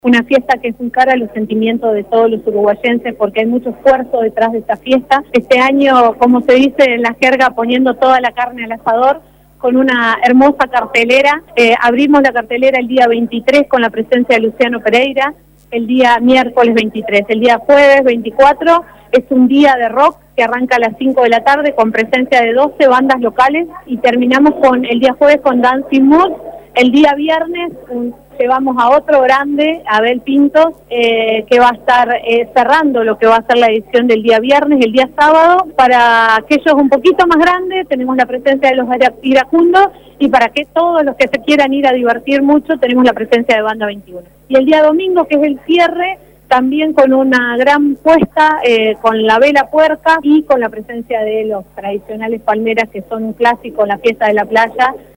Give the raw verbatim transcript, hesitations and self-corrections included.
Una fiesta que es un cara a los sentimientos de todos los uruguayenses porque hay mucho esfuerzo detrás de esta fiesta. Este año, como se dice en la jerga, poniendo toda la carne al asador con una hermosa cartelera. Eh, abrimos la cartelera el día veintitrés con la presencia de Luciano Pereira, el día miércoles veintitrés. El día jueves veinticuatro es un día de rock que arranca a las cinco de la tarde con presencia de doce bandas locales y terminamos con el día jueves con Dancing Mood. El día viernes un, llevamos a otro grande, Abel Pintos, eh, que va a estar eh, cerrando lo que va a ser la edición del día viernes. El día sábado, para aquellos un poquito más grandes, tenemos la presencia de los iracundos, y para que todos los que se quieran ir a divertir mucho, tenemos la presencia de Banda veintiuno. Y el día domingo, que es el cierre, también con una gran puesta, eh, con la vela puerca y con la presencia de los tradicionales palmeras, que son un clásico en la fiesta de la playa.